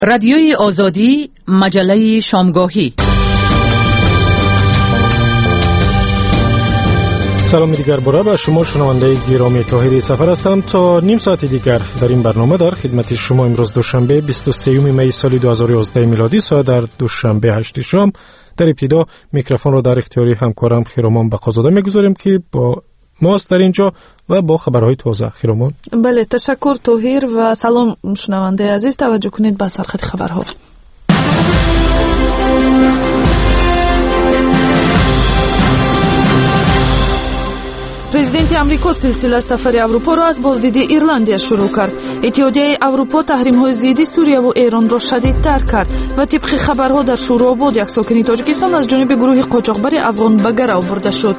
رادیوی آزادی، مجله شامگاهی. سلام دیگر باره به شما شنونده گرامی. طاهری سفر هستم. تا نیم ساعت دیگر در این برنامه در خدمت شما. امروز دوشنبه 23 می سال 2011 میلادی، ساعت در دوشنبه 8 شام. در ابتدا میکروفون را در اختیار همکارم خیرامان بقازاده میگذاریم که با ماست در اینجا و با خبرهای تازه. خیرامان. بله، تشکر طاهر و سلام شنونده عزیز. توجه کنید به سرخط خبرها. президенти амрико силсила сафари аврупоро аз боздиди Ирландия шурӯъ кард. иттиҳодияи аврупо таҳримҳои зидди Сурияву Эронро шадидтар кард ва тибқи хабарҳо дар Шӯрообод як сокини Тоҷикистон аз ҷониби гурӯҳи қочоқбари афғон ба гарав бурда шуд.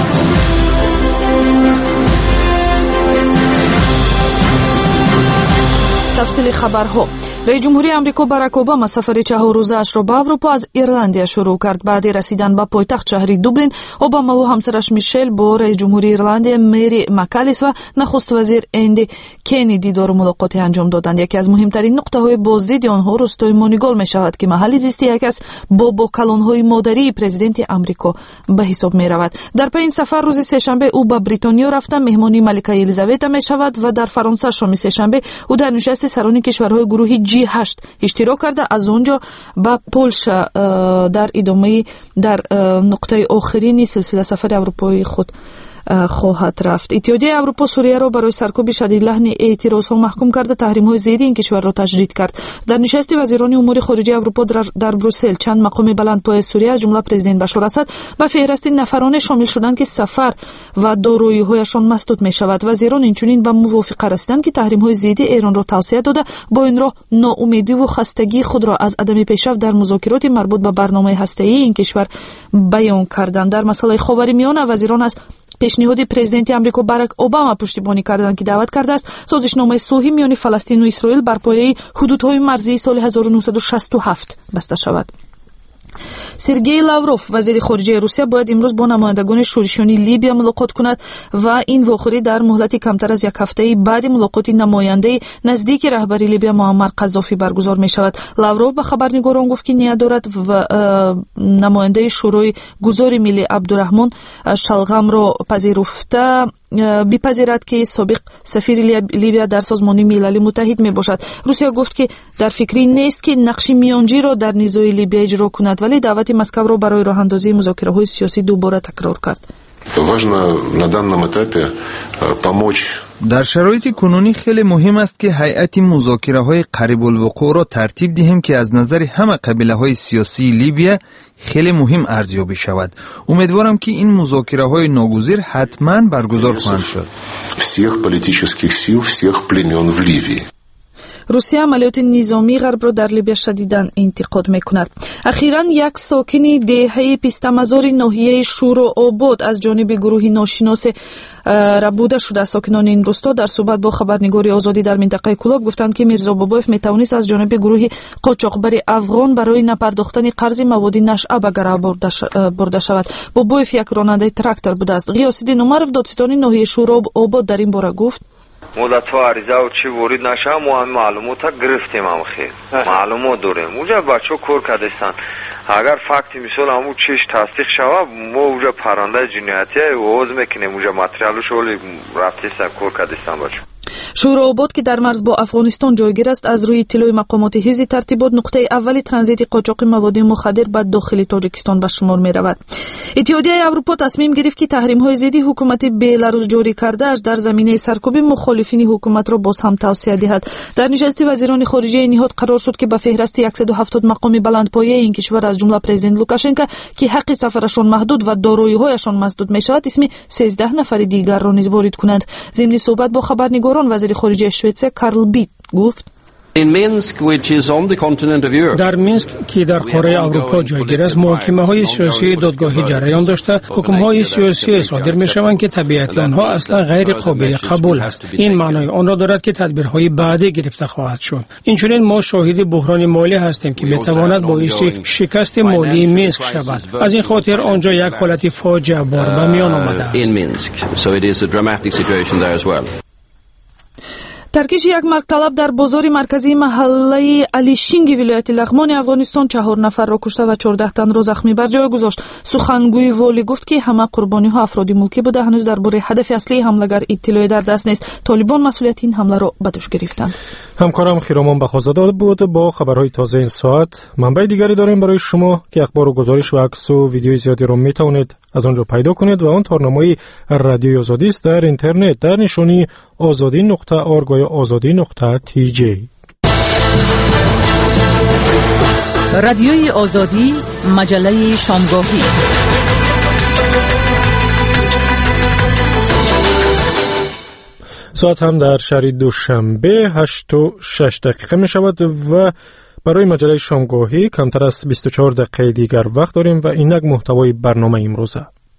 тафсили хабарҳо. раис ҷумҳурии амрико Барак Обама сафари 4 рӯзаашро ба Аврупо аз Ирландия шурӯъ кард. баъди расидан ба пойтахт шаҳри Дублин, Обамаву ҳамсараш Мишел бо раис ҷумҳурии Ирландия Мэри Маккалис ва нахуст вазир Энди Кенни дидору мулоқоте анҷом доданд. яке аз муҳимтарин нуқтаҳои бозидди онҳо рӯстои Монигол мешавад, ки маҳалли зисти яке аз бобокалонҳои модарии президенти амрико ба ҳисоб меравад. дар пайин сафар рӯзи сешанбе ӯ ба Бритониё рафта меҳмони малика Елизавета мешавад ва дар Фаронса шоми сешанбе ӯ дар нишасти сарони кишварҳои гурӯҳи G8 иштирок карда аз онҷо ба Полша дар идомаи дар нуқтаи охирини силсила сафари аврупои худ хоҳад рафт. иттиҳодияи аврупо Сурияро барои саркӯби шадидлаҳни эътирозҳо маҳкум карда таҳримҳои зидди ин кишварро таҷдид кард. дар нишасти вазирони умури хориҷии аврупо дар Брюссел чанд мақоми баландпояи Сурия аз ҷумла президент Башор Асад ба феҳристи нафароне шомил шуданд ки сафар ва дороиҳояшон масдуд мешавад. вазирон инчунин ба мувофиқа расиданд ки таҳримҳои зидди Эронро тавсия дода бо ин роҳ ноумедиву хастагии худро аз адами пешрафт дар музокироти марбут ба барномаи ҳастаии ин кишвар баён карданд. дар масъалаи ховари миёна вазирон аз пешниҳоди президенти амрико Барак Обама пуштибонӣ карданд ки даъват кардааст созишномаи сулҳи миёни Фаластину Исроил бар пояи ҳудудҳои марзии соли 1967 баста шавад. Сергей Лавров, вазири хориҷияи Русия, бояд имрӯз бо намояндагони шӯришёни Либия мулоқот кунад ва ин вохӯрӣ дар муҳлати камтар аз як ҳафтаи баъди мулоқоти намояндаи наздики раҳбари Либия Муаммар Қаззофӣ баргузор мешавад. Лавров ба хабарнигорон гуфт ки ният дорад ва намояндаи шӯрои гузори миллӣ Абдураҳмон Шалғамро пазируфта бипазирад ки собиқ сафири Либия дар созмони милали муттаҳид мебошад. Русия гуфт ки дар фикри нест ки нақши миёнҷиро дар низои Либия иҷро кунад, вале даъвати Москваро барои роҳандозии музокираҳои сиёсӣ дубора такрор кард. Важно на данном этапе помочь. дар шароити кунунӣ хеле муҳим аст ки ҳайати музокираҳои қарибулвуқӯъро тартиб диҳем ки аз назари ҳама қабилаҳои сиёсии Либия хеле муҳим арзёбӣ шавад. умедворам ки ин музокираҳои ногузир ҳатман баргузор хоҳанд шуд. всех политических сил, всех племён в Ливии. русия амалиёти низомии ғарбро дар Либия шадидан интиқод мекунад. ахиран як сокини деҳаи пистамазори ноҳияи Шӯрообод аз ҷониби гурӯҳи ношиносе рабуда шуда. сокинони ин рӯсто дар суҳбат бо хабарнигори Озодӣ дар минтақаи Кӯлоб гуфтанд ки Мирзо Бобоев метавонист аз ҷониби гурӯҳи қочоқбари афғон барои напардохтани қарзи маводи нашъа ба гарав бурда шавад. Бобоев як ронандаи трактор будааст. Ғиёсиддин Умаров, додситони ноҳияи Шӯрообод, дар ин бора гуфт: مدت‌ها عریضه و چی ورید نشه ما هم معلومات گرفتیم هم خیر معلومات داریم اونجا بچه کار کردستن اگر فکت مثال همون چیش تصدیق شوه ما اونجا پرونده جنایتی آغاز میکنیم اونجا متریالش ولی رفتیستن کار کردستن بچه. Шӯрообод ки дар марз бо Афғонистон ҷойгир аст, аз рӯи иттилои мақомоти ҳифзи тартибот нуқтаи аввали транзити қочоқи маводи мухаддир ба дохили Тоҷикистон ба шумор меравад. иттиҳодияи Аврупо тасмим гирифт ки таҳримҳои зидди ҳукумати Беларус ҷорӣ кардааш дар заминаи саркӯби мухолифини ҳукуматро боз ҳам тавсия диҳад. дар нишасти вазирони хориҷияи ниҳод қарор шуд ки ба феҳристи 170 мақоми баландпояи ин кишвар аз ҷумла президент Лукашенко ки ҳаққи сафарашон маҳдуд ва дороиҳояшон масдуд мешавад, исми 13 нафари дигарро низ ворид кунанд. зимни суҳбат бо хабарнигорон вазири хориҷияи Шветсия Карл Бит гуфт: در مینسک که در قاره اروپا جایگیر است محاکمه‌های سیاسی دادگاهی جریان داشته حکم‌های سیاسی صادر می‌شوند که طبیعت آنها اصلا غیر قابل قبول است. این معنای آن را دارد که تدبیرهای بعدی گرفته خواهد شد. اینچنین ما شاهد بحران مالی هستیم که می‌تواند باعث شکست مالی مینسک شود. از این خاطر آنجا یک حالت فاجعه بار به میان آمده است. ترکیش یک مرکلاب در بازار مرکزی محله علیشینگ ولایت لغمان افغانستان 4 نفر را کشته و 14 تن را زخمی بر جای گذاشت. سخنگوی والی گفت که همه قربانی ها افراد ملکی بوده. هنوز درباره هدف اصلی حمله‌گر اطلاعی در دست نیست. طالبان مسئولیت این حمله را به دوش گرفتند. همکارم خیرامان بخوزاده بود با خبرهای تازه این ساعت. منبع دیگری داریم برای شما که اخبار و گزارش و عکس و ویدیوی زیادی را میتونید از آنجا پیدا کنید و آن تارنامه رادیوی آزادی است در اینترنت در نشانی azadi.org یا azadi.tj. رادیوی آزادی، مجله شامگاهی. ساعت هم در شهر دوشنبه 8:06 می شود و برای مجله شامگاهی کمتر از 24 دقیقه دیگر وقت داریم و اینک محتوای برنامه امروزه.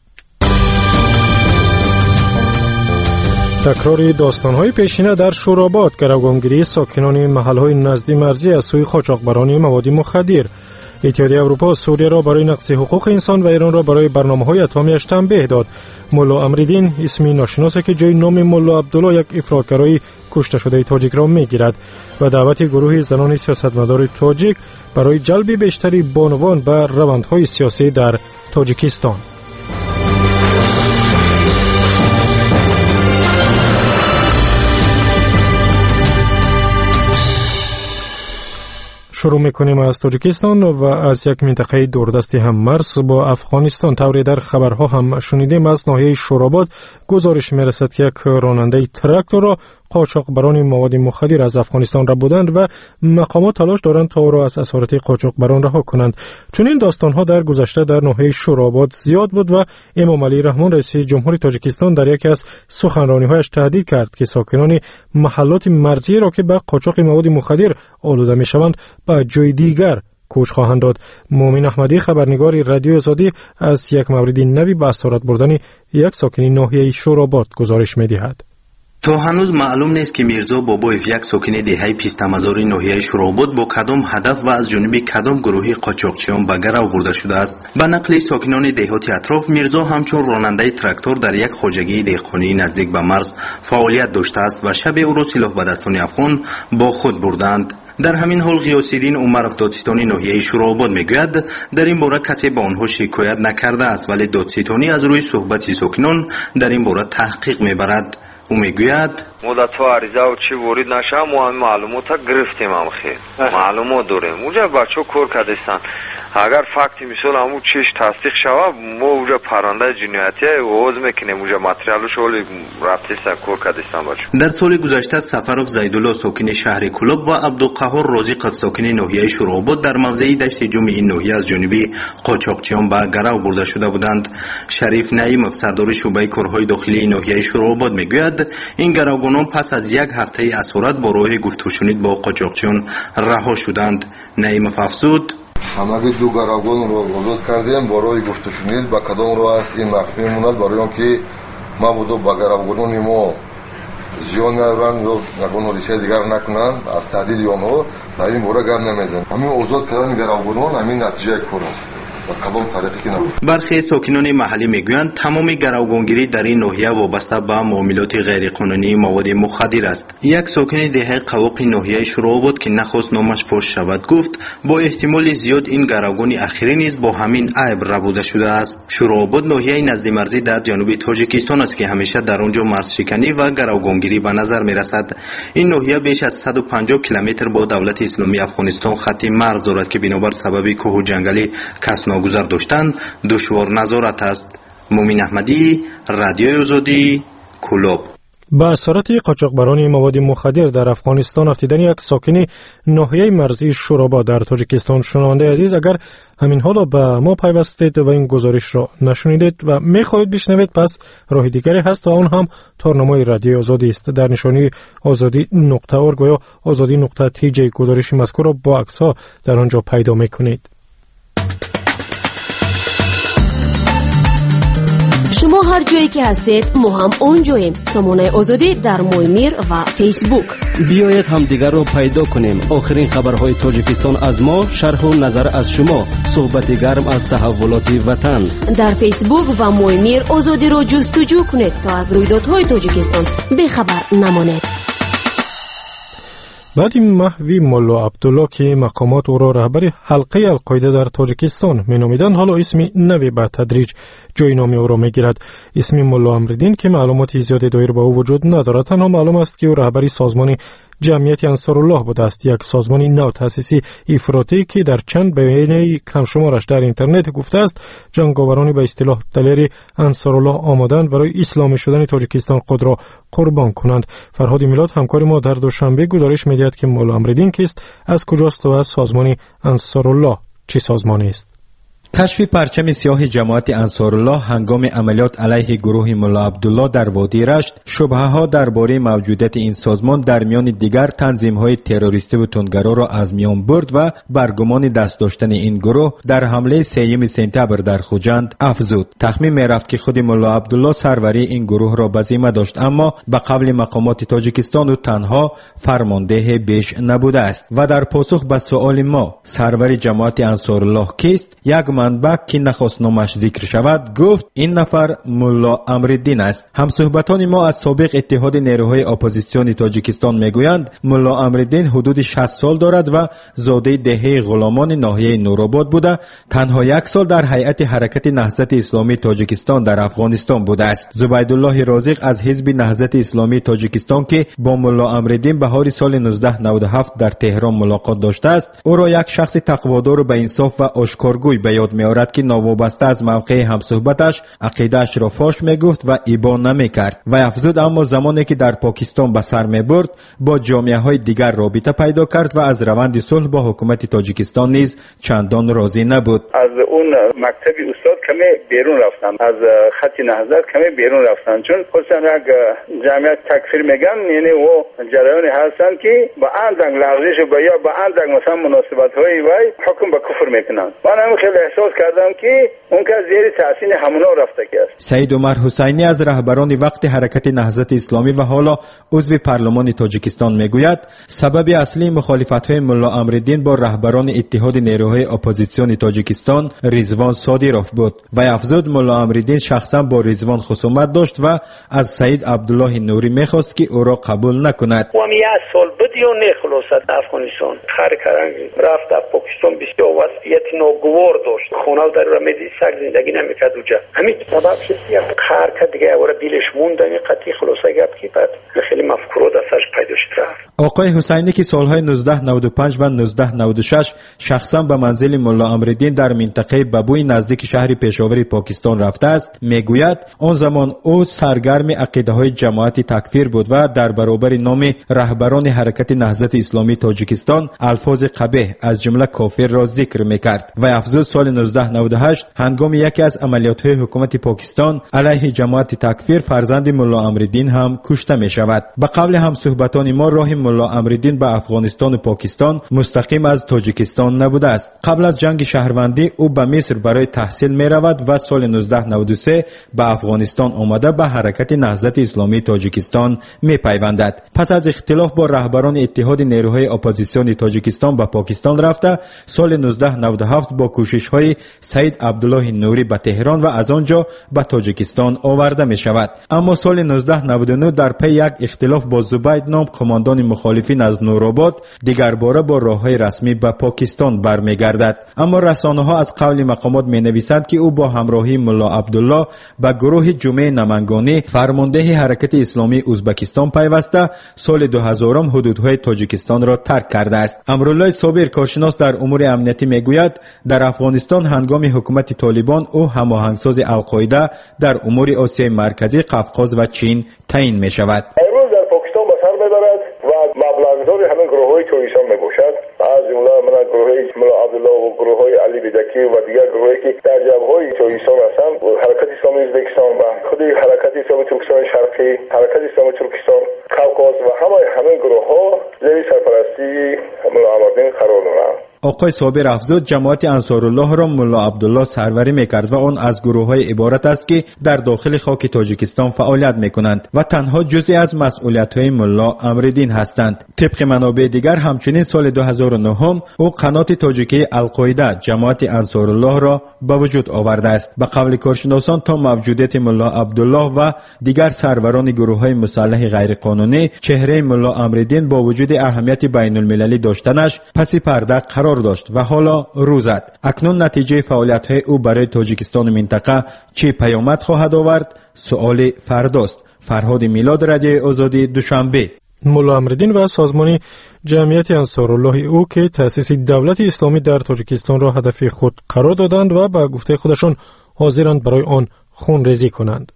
تکرار داستان‌های پیشینه در شوراباد، گروگانگیری ساکنان محل‌های نزدی مرزی از سوی قاچاقبران مواد مخدر. اتحادیه اروپا سوریه را برای نقض حقوق انسان و ایران را برای برنامه‌های اتمیش تنبیه داد. ملا امریدین اسمی ناشناسی که جای نام ملا عبدالله یک افراطگرای کشته شده تاجیک را می‌گیرد و دعوت گروه زنان سیاستمدار تاجیک برای جلب بیشتری بانوان به روندهای سیاسی در تاجیکستان. شروع میکنیم از تاجیکستان و از یک منطقه دوردستی هم مرز با افغانستان. طوری در خبرها هم شنیدیم از ناحیه شوراباد گزارش میرسد که یک راننده تراکتور را قاچاقبران مواد مخدر از افغانستان را بودند و مقامات تلاش دارند تا او را از اسارت قاچاقبران رها کنند. چون این داستانها در گذشته در ناحیه شوراباد زیاد بود و امام علی رحمان رئیس جمهوری تاجیکستان در یکی از سخنرانی‌هایش تهدید کرد که ساکنان محلات مرزی را که به قاچاق مواد مخدر آلوده می‌شوند به جای دیگر کوچ خواهند داد. مومن احمدی خبرنگار رادیو آزادی از یک مورد نوی به اسارت بردن یک ساکن ناحیه شوراباد گزارش می‌دهد. تا هنوز معلوم نیست که میرزا بابایف یک ساکن دهه پیستمزار ناحیه شوراباد با کدام هدف و از جانب کدام گروه قاچاقچیان به گرو برده شده است. به نقل ساکنان دهات اطراف، میرزا همچون راننده تراکتور در یک خواجگی دهقانی نزدیک به مرز فعالیت داشته است و شب او را سلاح به دستان افغان با خود بردند. در همین حال غیاث‌الدین عمر دادستانی ناحیه شوراباد میگوید در این باره کسی به آنها شکایت نکرده است، ولی دادستانی از روی صحبت ساکنان در این باره تحقیق میبرد. او میگوید مدت‌ها عریضه و چی ورید نشه ما معلومات گرفتیم هم خیر معلومات داریم اونجا بچه کار کردستن. اگر فکتی مثال همون چیش تصدیق شود ما اونجا پرونده جنایتی آغاز میکنیم. اونجا متریالش ولی رفتستن کار کردستن بچه. در سال گذشته سفرف زیدالله ساکن شهر کلوب و عبدالقهار رازق ساکن ناحیه شوراباد در موضع دشت جمع این ناحیه از جانب قاچاقچیان به گرو برده شده بودند. شریف نعیمов سردار شعبه کارهای داخلی ناحیه شوراباد میگوید این گروگانان پس از یک هفته اسارت با راه گفت و شنید با قاچاقچیان رها شدند. نعیمов افزود همگی دو گروگان رو آزاد کردیم برای گفت و شنید به کدام راه است این مخفی میموند برای آنکه ما بودو با گروگانان ما زیان نیارند و نکنه ریشه دیگر نکنند از تهدید آنها در این باره گپ نمیزنیم. همین آزاد کردن گروگانان همین نتیجه کار است. برخی ساکنان محلی میگویند تمام گروگانگیری در این ناحیه وابسته به معاملات غیرقانونی مواد مخدر است. یک ساکن دهه قواق ناحیه شوراباد که نخواست نامش فاش شود گفت با احتمال زیاد این گروگان اخیری نیز با همین عیب ربوده شده است. شوراباد ناحیه نزد مرزی در جنوب تاجیکستان است که همیشه در آنجا مرزشکنی و گروگانگیری به نظر میرسد. این ناحیه بیش از 150 کیلومتر با دولت اسلامی افغانستان خط مرز دارد که بنابر سبب کوه و جنگلی گذر داشتن دشوار نظارت است. مومن احمدی رادیو آزادی کلوب. با اسارت قاچاقبران مواد مخدر در افغانستان افتیدن یک ساکن ناحیه مرزی شوراباد در تاجیکستان. شنونده عزیز اگر همین حالا به ما پیوستید و این گزارش را نشنیدید و میخواهید بشنوید پس راه دیگری هست و اون هم تارنامه رادیو آزادی است. در نشانی azadi.org یا azadi.tj گزارش مذکور را با عکس‌ها در آنجا پیدا میکنید. شما هر جایی که هستید ما هم اونجاییم. سامانه آزادی در مویمیر و فیسبوک. بیایید هم دیگر رو پیدا کنیم. آخرین خبرهای تاجیکستان از ما، شرح و نظر از شما، صحبت گرم از تحولات وطن. در فیسبوک و مویمیر آزادی رو جستجو کنید تا از رویدادهای تاجیکستان بخبر نمانید. بعد محوی ملا عبدالله که مقامات او را رهبر حلقه القاعده در تاجیکستان مینامیدند، حالا اسم نوی به تدریج جای نام او را میگیرد. اسم ملا امرالدین که معلومات زیادی دایر به او وجود ندارد، تنها معلوم است که او رهبری سازمان جمعیت انصارالله بوده است، یک سازمان نو تأسیسی افراطی که در چند بیانیه کم شمارش در اینترنت گفته است جنگاورانی به اصطلاح دلیر انصارالله آمدند برای اسلامی شدن تاجیکستان خود را قربان کنند. فرهاد میلاد همکار ما در دوشنبه گزارش می‌دهد که ملا امرالدین کیست، از کجاست و از سازمان انصارالله چه سازمانی است. کشف پرچم سیاه جماعت انصارالله هنگام عملیات علیه گروه ملا عبدالله در وادی رشت، شبهه‌ها درباره موجودیت این سازمان در میان دیگر تنظیم‌های تروریستی و تندگرا را از میان برد و برگمان دست داشتن این گروه در حمله 3 سپتامبر در خوجند افزود. تخمین می‌رفت که خود ملا عبدالله سروری این گروه را به ذمه داشت، اما به قول مقامات تاجیکستان او تنها فرمانده بیش نبوده است. و در پاسخ به سؤال ما سروری جماعت انصارالله کیست، یک منبع که نخواست نامش ذکر شود گفت این نفر ملا امرالدین است. همصحبتان ما از سابق اتحاد نیروهای اپوزیسیون تاجیکستان میگویند ملا امرالدین حدود 60 سال دارد و زاده دهه غلامان ناحیه نورآباد بوده. تنها 1 سال در هیئت حرکت نهضت اسلامی تاجیکستان در افغانستان بوده است. زبیدالله رازق از حزب نهضت اسلامی تاجیکستان که با ملا امرالدین بهار سال 1997 در تهران ملاقات داشته است، او را یک شخص تقوادار به انصاف و آشکارگوی به یاد می‌آورد که ناوابسته از موقع همصحبتش عقیده‌اش را فاش می‌گفت و ابا نمی‌کرد. و افزود اما زمانی که در پاکستان به سر می‌برد با جامعه‌های دیگر رابطه پیدا کرد و از روند صلح با حکومت تاجیکستان نیز چندان راضی نبود. از اون مکتب استاد کمی بیرون رفتن، از خط نهضت کمی بیرون رفتن، چون خصوصا یک جمعیت تکفیر میگن، یعنی او جریانی هستن که با اندک لغزش و یا با اندک مثلا مناسبت‌های وای حکم به کفر میکنن. من هم خیلی احساس کردم که اون که زیر تحسین همونا رفته است. سید عمر حسینی از رهبران وقت حرکت نهضت اسلامی و حالا عضو پارلمان تاجیکستان میگوید سبب اصلی مخالفت‌های ملا امرالدین با رهبران اتحاد نیروهای اپوزیسیون تاجیکستان رضوان صادروف بود و افزود ملا امرالدین شخصا با رضوان خصومت داشت و از سید عبدالله نوری میخواست که او را قبول نکند. و یک سال بدیو نخلاصد افغانستان خرکرنگ رفت در پاکستان بسیار وضعیت ناگوار داشت، خونه در رمدی سگ زندگی نمیکرد اونجا. همین سبب شد یک حرکت دیگه اور دلش موند، این قطعی خلاصه گپ که بعد خیلی مفکورات ازش پیدا شد رفت. آقای حسینی که سالهای 1995 و 1996 شخصا به منزل ملا امرالدین در منطقه ببوی نزدیک شهر پشاور پاکستان رفته است میگوید آن زمان او سرگرم عقیده‌های جماعت تکفیر بود و در برابر نام رهبران حرکت نهضت اسلامی تاجیکستان الفاظ قبیح از جمله کافر را ذکر میکرد و افزود سال 1998 هنگام یکی از عملیات‌های حکومت پاکستان علیه جماعت تکفیر فرزند ملا امرالدین هم کشته میشود. به قول همصحبتان ما راه ملا امرالدین به افغانستان و پاکستان مستقیم از تاجیکستان نبوده است. قبل از جنگ شهروندی او به مصر برای تحصیل می رود و سال 1993 به افغانستان آمده به حرکت نهضت اسلامی تاجیکستان می پیوندد. پس از اختلاف با رهبران اتحاد نیروهای اپوزیسیون تاجیکستان به پاکستان رفته سال 1997 با کوشش های سید عبدالله نوری به تهران و از آنجا به تاجیکستان آورده می شود. اما سال 1999 در پی یک اختلاف با زبید نام کماندان مخالفین از نورآباد دیگر باره با راههای رسمی به پاکستان برمیگردد. اما رسانه ها از قول مقامات می نویسند که او با همراهی ملا عبدالله به گروه جمعه نمنگانی فرمانده حرکت اسلامی ازبکستان پیوسته سال 2000 حدودهای تاجیکستان را ترک کرده است. امرالله صابر کارشناس در امور امنیتی میگوید در افغانستان هنگام حکومت طالبان او هماهنگساز القاعده در امور آسیای مرکزی، قفقاز و چین تعیین می شود. امروز در پاکستان به سر میبرد و مبلغدار همین گروه‌های تویسان میباشد، از جمله من گروه ملا عبدالله و گروه‌های علی بیدکی و دیگر گروهایی که در جبهه‌های تویسان هستند، حرکت اسلامی ازبکستان و خود حرکت اسلامی ترکستان شرقی، حرکت اسلامی ترکستان، قفقاز و همین گروه‌ها زیر سرپرستی ملا امرالدین قرار دارند. آقای صابر افزود جماعت انصارالله را ملا عبدالله سروری میکرد و آن از گروه‌های عبارت است که در داخل خاک تاجیکستان فعالیت میکنند و تنها جزئی از مسئولیت‌های ملا امرالدین هستند. طبق منابع دیگر همچنین سال 2009 او قنات تاجیکی القاعده جماعت انصارالله را به وجود آورده است. به قول کارشناسان تا موجودیت ملا عبدالله و دیگر سروران گروه‌های مسلح غیرقانونی چهره ملا امرالدین با وجود اهمیت بین المللی داشتنش پس پرده قرار داشت و حالا رو زد. اکنون نتیجه فعالیت‌های او برای تاجیکستان و منطقه چه پیامد خواهد آورد؟ سؤال فرداست. فرهاد میلاد، رادیو آزادی، دوشنبه. ملا امرالدین و سازمان جمعیت انصارالله او که تأسیس دولت اسلامی در تاجیکستان را هدف خود قرار دادند و به گفته خودشان حاضرند برای آن خونریزی کنند.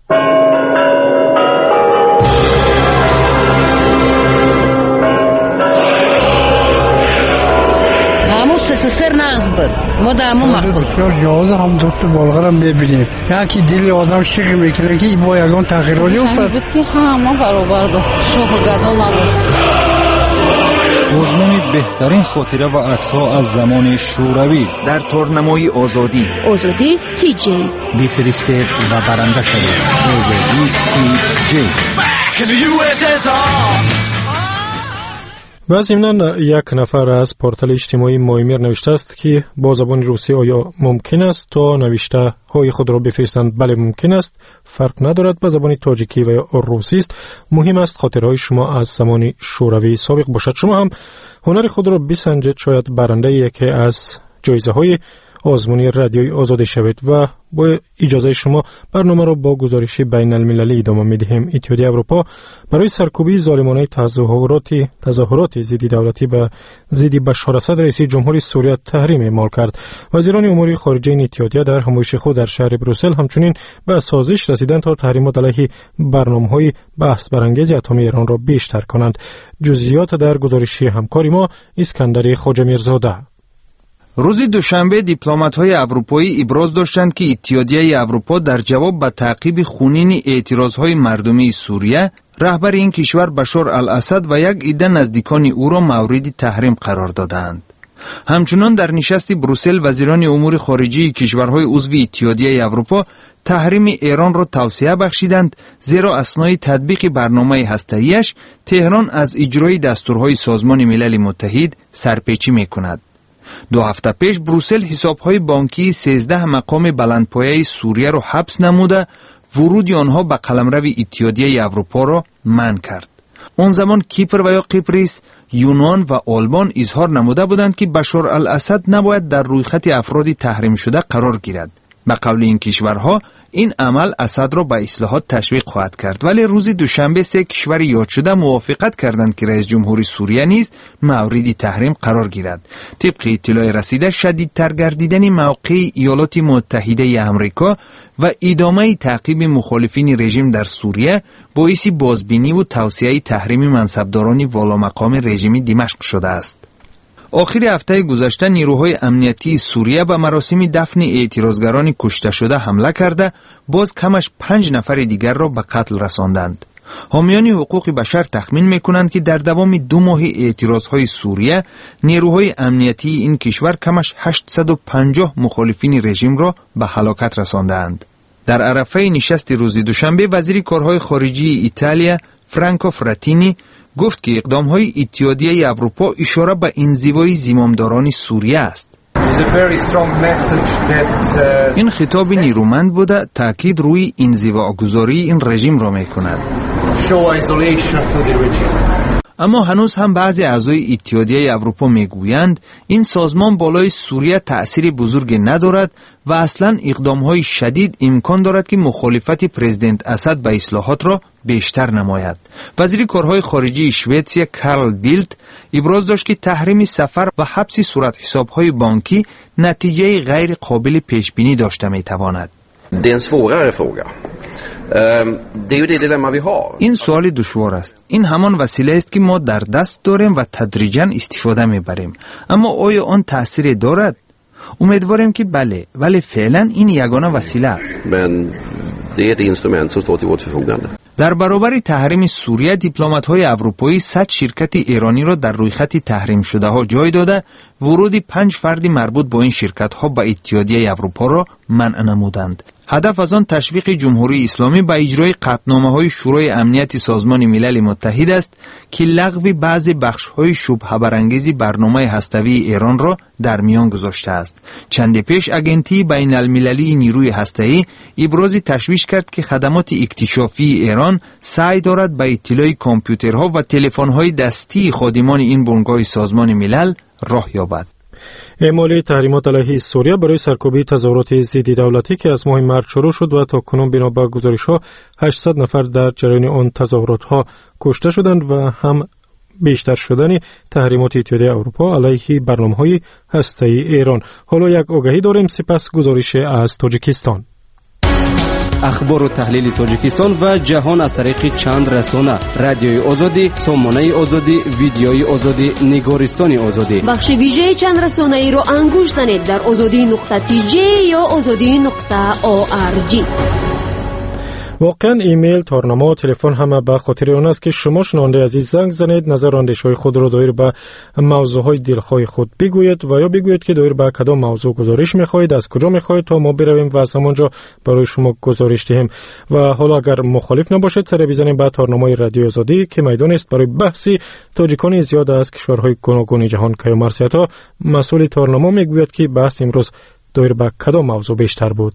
سر نغز بود ما در همون مقبول جوازه هم دوست بالغرم ببینیم یکی دلی آدم شکل میکنه که با یگان تغییراتی افتاد بود که همه برابر بود شوخ گدال نبود. آزمون بهترین خاطره و عکس‌ها از زمان شوروی در تورنمای آزادی تی جی بفرستید و برنده شوید. آزادی تی جی. و ضمناً یک نفر از پورتال اجتماعی مایمیر نوشته است که با زبان روسی آیا ممکن است تا نوشته های خود را بفرستند؟ بله ممکن است، فرق ندارد به زبان تاجیکی و یا روسی است. مهم است خاطرهای شما از زمان شوروی سابق باشد. شما هم هنر خود را بسنجید، شاید برنده یکی از جایزه های آزمونی رادیوی آزادی شوید. و با اجازه شما برنامه را با گزارش بین المللی ادامه می‌دهیم. اتحادیه اروپا برای سرکوبی ظالمانه تظاهرات ضد دولتی به ضد بشار اسد رئیس جمهوری سوریه تحریم اعمال کرد. وزیران امور خارجه این اتحادیه در همایش خود در شهر بروسل همچنین به سازش رسیدند تا تحریمات علیه برنامه‌های بحث برانگیز اتمی ایران را بیشتر کنند. جزئیات در گزارش همکار ما اسکندر خواجه میرزاده. روز دوشنبه دیپلمات‌های اروپایی ابراز داشتند که اتحادیه اروپا در جواب به تعقیب خونین اعتراضهای مردمی سوریه رهبر این کشور بشار الاسد و یک عده نزدیکان او را مورد تحریم قرار دادند. همچنان در نشست بروسل وزیران امور خارجه کشورهای عضو اتحادیه اروپا تحریم ایران را توصیه بخشیدند، زیرا اثنای تطبیق برنامه هسته‌ایش تهران از اجرای دستورهای سازمان ملل متحد سرپیچی می‌کند. 2 هفته پیش بروسل حسابهای بانکی 13 مقام بلندپایه سوریه را حبس نموده ورود آنها به قلمرو اتحادیه اروپا را منع کرد. آن زمان کیپر و یا قبرس، یونان و آلمان اظهار نموده بودند که بشار الاسد نباید در رویخط افراد تحریم شده قرار گیرد. به قول این کشورها این عمل اسد را به اصلاحات تشویق خواهد کرد، ولی روز دوشنبه 3 کشور یاد شده موافقت کردند که رئیس جمهوری سوریه نیز مورد تحریم قرار گیرد. طبق اطلاع رسیده شدیدتر گردیدن موقع ایالات متحده آمریکا و ادامه تعقیب مخالفین رژیم در سوریه باعث بازبینی و توسعه تحریم منصبداران والامقام رژیم دمشق شده است. آخر هفته گذشته نیروهای امنیتی سوریه به مراسم دفن اعتراضگران کشته شده حمله کرده باز کمش 5 نفر دیگر را به قتل رساندند. حامیان حقوق بشر تخمین میکنند که در دوام 2 ماه اعتراضهای سوریه نیروهای امنیتی این کشور کمش 850 مخالفین رژیم را به هلاکت رساندند. در عرفه نشست روز دوشنبه وزیر کارهای خارجه ایتالیا فرانکو فراتینی گفت که اقدام‌های اتحادیه اروپا اشاره به انزوای زمامداران سوریه است. این خطاب نیرومند بوده تاکید روی انزواگذاری این رژیم را می‌کند. اما هنوز هم بعضی اعضای اتحادیه اروپا میگویند این سازمان بالای سوریه تأثیر بزرگی ندارد و اصلا اقدام‌های شدید امکان دارد که مخالفت پرزیدنت اسد به اصلاحات را بیشتر نماید. وزیر کارهای خارجه شوئدیا کارل بیلت ابراز داشت که تحریم سفر و حبس صورت حساب‌های بانکی نتیجه غیر قابل پیش بینی داشته میتواند. این سوال دشوار است. این همان وسیله است که ما در دست داریم و تدریجاً استفاده میبریم. اما آیا آن تأثیر دارد؟ امیدواریم که بله، ولی فعلا این یگانه وسیله است. در برابر تحریم سوریه دیپلمات‌های اروپایی 100 شرکت ایرانی را در روی خط تحریم شده ها جای داده ورود 5 فرد مربوط با این شرکت ها به اتحادیه اروپا را منع نمودند. هدف از آن تشویق جمهوری اسلامی به اجرای قطعنامه‌های شورای امنیت سازمان ملل متحد است که لغو بعضی بخش‌های شبهه برانگیز برنامه هسته‌ای ایران را در میان گذاشته است. چند پیش اگنتی بین المللی نیروی هسته‌ای ابراز تشویش کرد که خدمات اکتشافی ایران سعی دارد به اطلاع کامپیوترها و تلفن‌های دستی خادمان این بنگاه سازمان ملل راه یابد. اعمال تحریمات علیه سوریه برای سرکوبی تظاهرات ضد دولتی که از ماه مارس شروع شد و تاکنون بنا به گزارش‌ها 800 نفر در جریان آن تظاهرات‌ها کشته شدند و هم بیشتر شدن تحریمات اتحادیه اروپا علیه برنامه‌های هسته‌ای ایران. حالا یک آگهی داریم، سپس گزارش از تاجیکستان. اخبار و تحلیل تاجیکستان و جهان از طریق چند رسانه: رادیوی آزادی، سامانه آزادی، ویدیوی آزادی، نگارستان آزادی. بخش ویژه چند رسانه ای را انگوش زنید در azadi.tj یا azadi.org. واقعا ایمیل، تارنما، تلفن همه به خاطر آن است که شما شنونده عزیز زنگ زنید، نظر اندیشه‌های خود را دایر به موضوعهای دلخواه خود بگویید و یا بگویید که دایر به کدام موضوع گزارش می‌خواهید، از کجا می‌خواهید تا ما برویم و از همانجا برای شما گزارش دهیم. و حالا اگر مخالف نباشید سر بزنیم به تارنمای رادیو آزادی که میدان است برای بحث تاجیکان زیاد از کشورهای گوناگون جهان که مرسیتا مسئول تارنما میگوید که بحث امروز دایر به کدام موضوع بیشتر بود.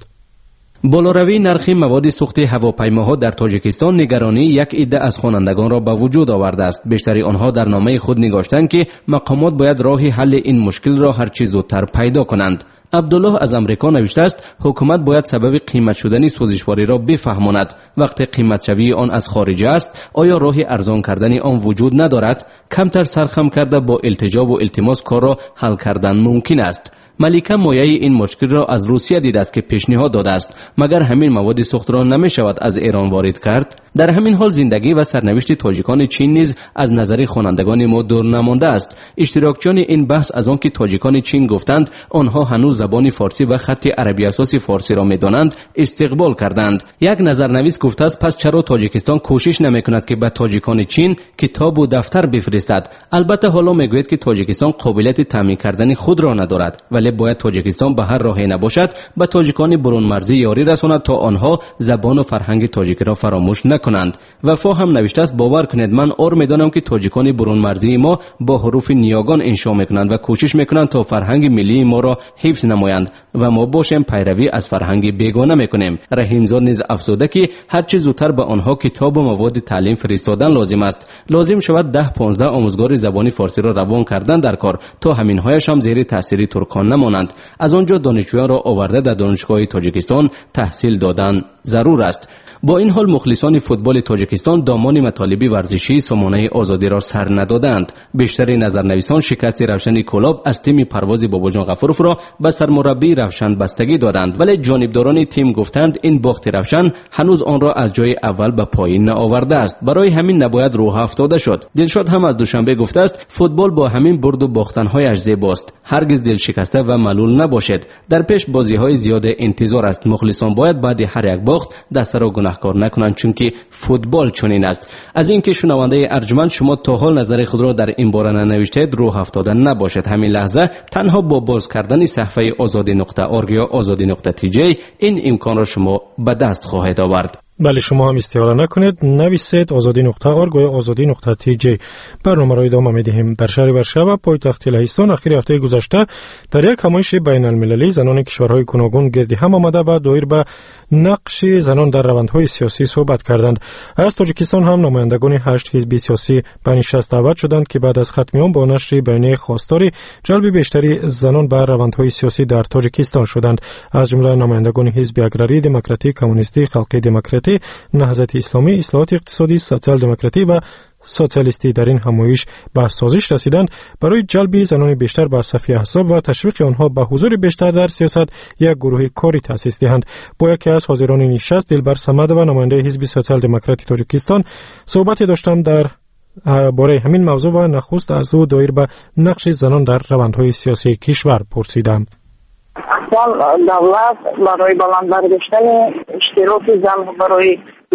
بالاروی نرخ مواد سوخت هواپیماها در تاجیکستان نگرانی یک عده از خوانندگان را به وجود آورده است. بیشتر آنها در نامه خود نگاشتند که مقامات باید راه حل این مشکل را هر چه زودتر پیدا کنند. عبدالله از امریکا نوشته است حکومت باید سبب قیمت شدن سوزشواری را بفهماند. وقتی قیمت شوی آن از خارج است آیا راه ارزان کردن آن وجود ندارد؟ کمتر سرخم کرده با التجا و التماس کار را حل کردن ممکن است. ملیکه مایه این مشکل را از روسیه دیده است که پیشنهاد داده است مگر همین مواد سوخت را نمی شود از ایران وارد کرد. در همین حال زندگی و سرنوشت تاجیکان چین نیز از نظر خوانندگان ما دور نمانده است. اشتراکچیان این بحث از آن که تاجیکان چین گفتند آنها هنوز زبان فارسی و خط عربی اساسی فارسی را می‌دانند استقبال کردند. یک نظرنویس گفته است پس چرا تاجیکستان کوشش نمی‌کند که به تاجیکان چین کتاب و دفتر بفرستد؟ البته حالا میگوید که تاجیکستان قابلیت تامین کردن خود را ندارد، ولی باید تاجیکستان به هر راهی نباشد به تاجیکان برون مرزی یاری رساند تا آنها زبان و فرهنگ تاجیک را فراموش نکنند. وفا هم نوشته است باور کنید من اور میدانم که تاجیکان برون مرزی ما با حروف نیاگان انشا میکنند و کوشش میکنند تا فرهنگ ملی ما را حفظ نمایند و ما باشیم پیروی از فرهنگ بیگانه میکنیم. رحیمزاد نیز افزوده که هر چه زودتر به آنها کتاب و مواد تعلیم فرستادن لازم است. لازم شود 10-15 آموزگار زبان فارسی را روان کردن در کار تا همینهایش هم زیر تاثیر ترکان نمانند. از آنجا دانشجویان را آورده در دانشگاه تاجیکستان تحصیل دادن ضرور است. با این حال مخلصان فوتبال تاجیکستان دامان مطالب ورزشی سامانه آزادی را سر ندادند. بیشتر نظرنویسان شکست روشن کلاب از تیم پرواز باباجان غفورов را به سرمربی روشن بستگی دادند، ولی جانبداران تیم گفتند این باخت روشن هنوز آن را از جای اول به پایین نآورده است، برای همین نباید روح افتاده شد. دلشاد هم از دوشنبه گفته است فوتبال با همین برد و باختن‌هایش زیباست، هرگز دل شکسته و ملول نباشید. در پیش بازی‌های زیاد انتظار است. مخلصان باید بعد هر یک باخت دست را گناهکار نکنند چون که فوتبال چنین است. از اینکه شنونده ارجمند شما تا حال نظر خود را در این باره ننوشتید روح افتاده نباشید. همین لحظه تنها با باز کردن صفحه azadi.org یا azadi.tj این امکان را شما به دست خواهید آورد. بله شما هم استفاده نکنید، نویسید azadi.org یا azadi.tj. برنامه را ادامه می‌دهیم. در شهر ورشو پایتخت لهستان اخیر هفته گذشته در یک همایش بین المللی زنان کشورهای گوناگون گرد هم آمده و دایر به نقش زنان در روندهای سیاسی صحبت کردند. از تاجیکستان هم نمایندگان 8 حزب سیاسی به نشست دعوت شدند که بعد از ختم آن با نشر بیانیه خواستار جلب بیشتری زنان به روندهای سیاسی در تاجیکستان شدند. از جمله نمایندگان حزب اگراری، دموکراتیک، کمونیستی، خلقی دموکراتی، نهضت اسلامی، اصلاحات اقتصادی، سوسیال دموکراتی و سوسیالیستی در این همایش به سازش رسیدند برای جلب زنان بیشتر به صف احزاب و تشویق آنها به حضور بیشتر در سیاست یک گروه کاری تأسیس دهند. با یکی از حاضران نشست دلبر صمد و نماینده حزب سوسیال دموکراتی تاجیکستان صحبت داشتم در باره همین موضوع و نخست از او دایر به نقش زنان در روندهای سیاسی کشور پرسیدم. دولت برای بلند برداشتن اشتراک زن برای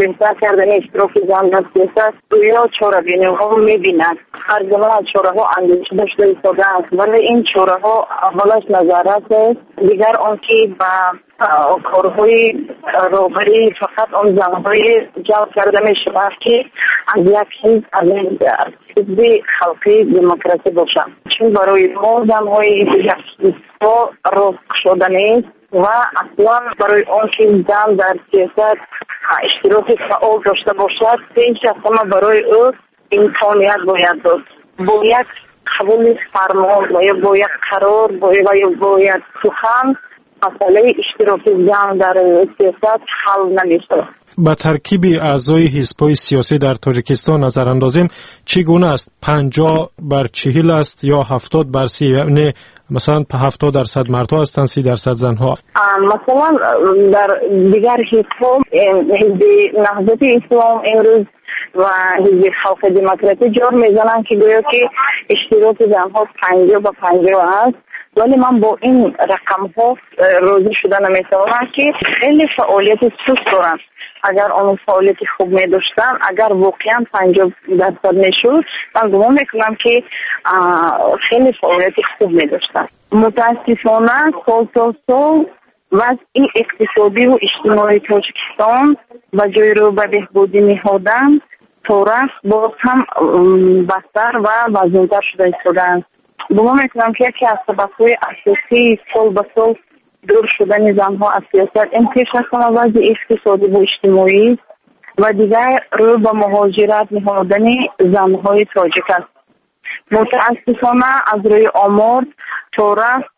بهتر کردن اشتراک زن در سیاست یا چاره بینی ها میبینند. هر زمان از چاره ها اندیشه داشته ایستاده است، ولی این چاره ها اولش نظارت است، دیگر آن که با کارهای روبری فقط آن زنهای جلب کرده می شود که از یک حزب از این حزب خلقی دموکراسی باشند، چون برای ما زنهای حزبها رفع شده نیست و اصلا برای آن که زن در سیاست اشتراک فعال داشته باشد پیش از همه برای او امکانیت باید داد، باید قبول فرمان و یا باید قرار و یا باید سخن. مسئله اشتراک زن در سیاست حل نمیشه. با ترکیب اعضای حزب‌های سیاسی در تاجیکستان نظر اندازیم چگونه است؟ 50/40 است یا 70/30؟ یعنی مثلا 70% مردها هستند، 30% زنها. مثلا در دیگر حزب‌ها حزب نهضت اسلام امروز و حزب خلق دموکراسی جور میزنند که گویا که اشتراک زنها 50/50 است، ولی من با این رقم ها راضی شده نمیتوانم که خیلی فعالیت سست دارن. اگر آن فعالیت خوب می داشتن، اگر واقعا 50% میشد، من گمان میکنم که خیلی فعالیت خوب می داشتن. متاسفانه سال تا سال وضع اقتصادی و اجتماعی تاجیکستان و جای رو به بهبودی نهادن تا رفت باز هم بدتر و وزن‌تر شده ایستادند. گمان میکنم که یکی از سبب‌های اساسی سال به سال دور شدن زنها از سیاست این پیش از همه وضع اقتصادی و اجتماعی و دیگر رو به مهاجرت نهادن زنهای تاجیک است. متاسفانه از روی آمار تا رفت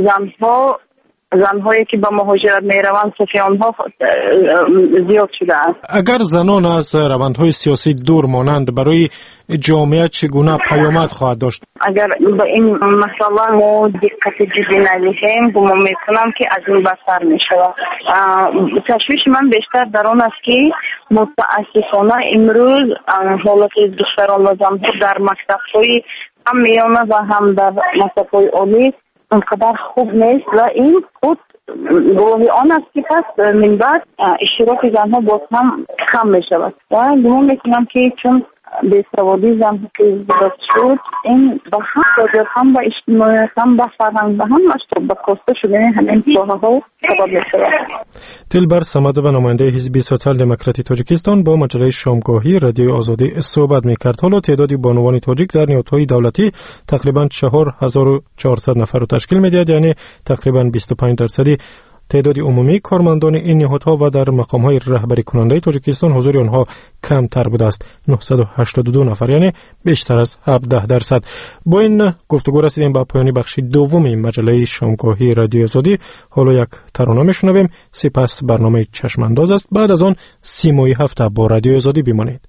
زنهایی که به مهاجرت میروند سفیانها زیاد شده است. اگر زنان از روندهای سیاسی دور مانند برای جامعه چگونه پیامد خواهد داشت؟ اگر به این مسئله ما دقت جدی ندهیم گمان میکنم که از این بدتر میشود. تشویش من بیشتر در آن است که متاسفانه امروز حالت دختران و زنها در مکتب‌های هم میانه و هم در مکتب‌های عالی اونقدر خوب نیست و این خود گواهی آن است که پس من بعد اشتراک زنها باز هم کم می شود و گمان میکنم که چون بی‌سوادی زنها که زیاد شد این با هم تاجر هم با اجتماعیت هم با فرهنگ با هم مشتب با کاسته شدن همین ساحه ها سبب می شود. دلبر صمد و نماینده حزب سوسیال دموکراتی تاجیکستان با مجله شامگاهی رادیو آزادی صحبت می‌کرد. حالا تعدادی بانوان تاجیک در نهادهای دولتی تقریباً 4400 نفر رو تشکیل می‌دهد، یعنی تقریباً 25% تعداد عمومی کارمندان این نهادها و در مقام‌های رهبری کننده تاجیکستان حضور آنها کمتر بوده است، 982 نفر، یعنی بیشتر از 17%. با این گفتگو رسیدیم به پایان بخش دوم مجله شامگاهی رادیو آزادی. حالا یک ترانه میشنویم، سپس برنامه چشم انداز است. بعد از آن 30 هفته با رادیو آزادی بمانید.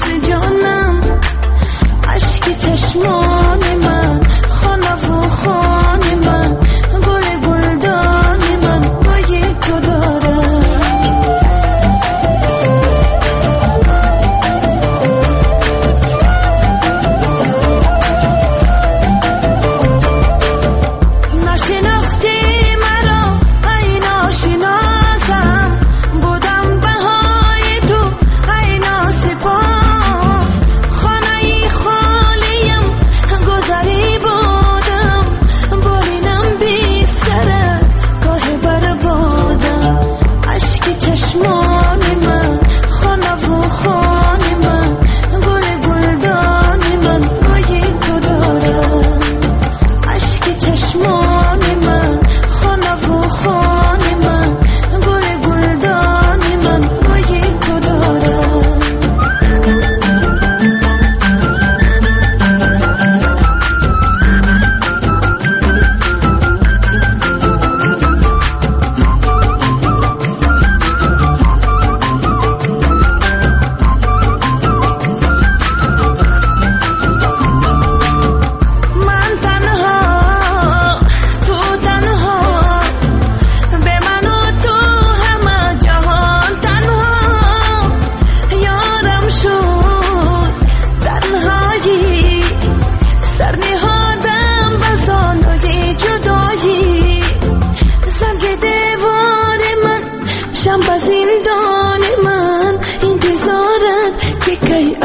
چشمان من خانه و خانه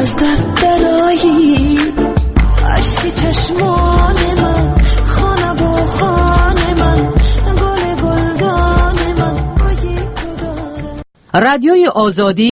از درایی اشک چشمان من خانه با خانه من گل گلدان من. رادیوی آزادی